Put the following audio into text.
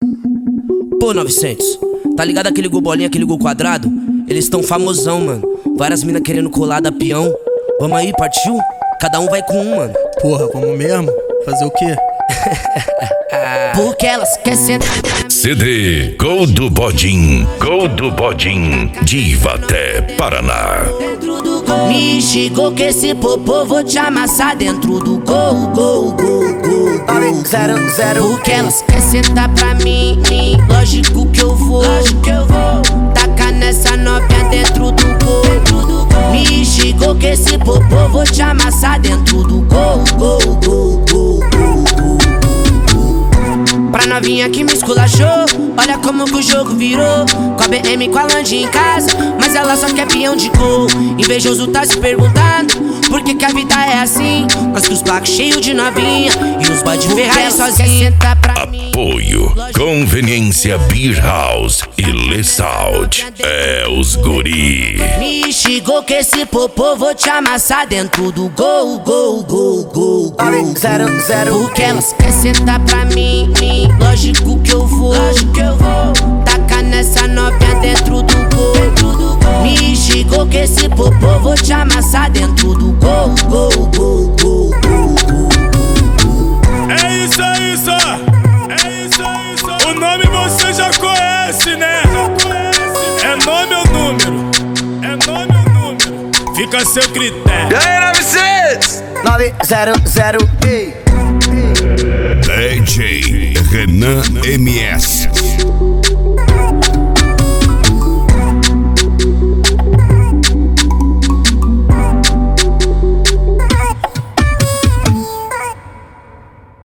Pô, 900, tá ligado aquele gol bolinha, aquele gol quadrado? Eles tão famosão, mano. Várias minas querendo colar da peão. Vamos aí, partiu? Cada um vai com um, mano. Porra, vamos mesmo? Fazer o quê? Porque elas querem sentar. CD Gol do Bodim, Diva até Paraná. Dentro do gol. Me chegou que esse popô vou te amassar dentro do gol, gol, gol, gol, gol. 0-0. Porque elas querem sentar pra mim. Lógico que eu vou. Taca nessa novinha dentro do gol. Me chegou que esse popô vou te amassar dentro do gol, gol, gol, gol, gol, gol. Pra novinha que me esculachou, olha como que o jogo virou. Com a BM, com a Land em casa, mas ela só quer peão de gol. Invejoso tá se perguntando por que a vida é assim. Mas que os blacks cheios de novinha e os bode Ferrari sozinha. Apoio Conveniência Beer House e Le Salt. É os guri. Me chegou que esse popô vou te amassar dentro do gol, gol, gol, gol, gol. 0-0. Porque elas querem sentar pra mim. Lógico que eu vou. Taca nessa novinha dentro do gol. Me chegou que esse popô vou te amassar dentro do gol, gol, gol, gol, gol, gol. É isso aí, só. O nome você já conhece, né? É nome ou número? Fica a seu critério. E aí, 900? 900. DJ Renan MS.